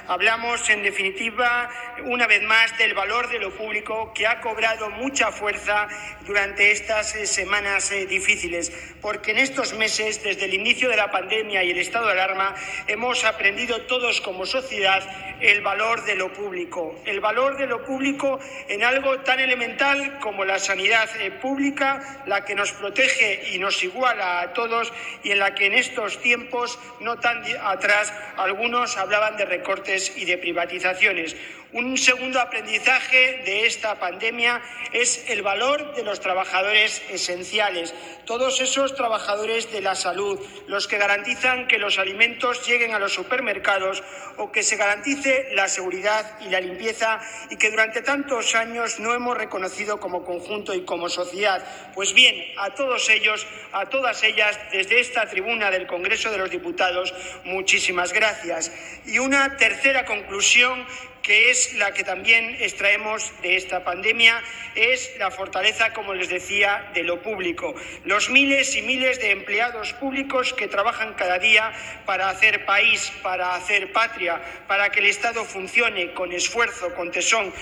Hablamos, en definitiva, una vez más, del valor de lo público, que ha cobrado mucha fuerza durante estas semanas difíciles, porque en estos meses, desde el inicio de la pandemia y el estado de alarma, hemos aprendido todos como sociedad el valor de lo público. El valor de lo público en algo tan elemental como la sanidad pública, la que nos protege y nos iguala a todos, y en la que en estos tiempos, no tan atrás, algunos hablaban de recortes y de privatizaciones. Un segundo aprendizaje de esta pandemia es el valor de los trabajadores esenciales, todos esos trabajadores de la salud, los que garantizan que los alimentos lleguen a los supermercados o que se garantice la seguridad y la limpieza, y que durante tantos años no hemos reconocido como conjunto y como sociedad. Pues bien, a todos ellos, a todas ellas, desde esta tribuna del Congreso de los Diputados, muchísimas gracias. Y una tercera conclusión, que es la que también extraemos de esta pandemia, es la fortaleza, como les decía, de lo público. Los miles y miles de empleados públicos que trabajan cada día para hacer país, para hacer patria, para que el Estado funcione con esfuerzo, con tesón,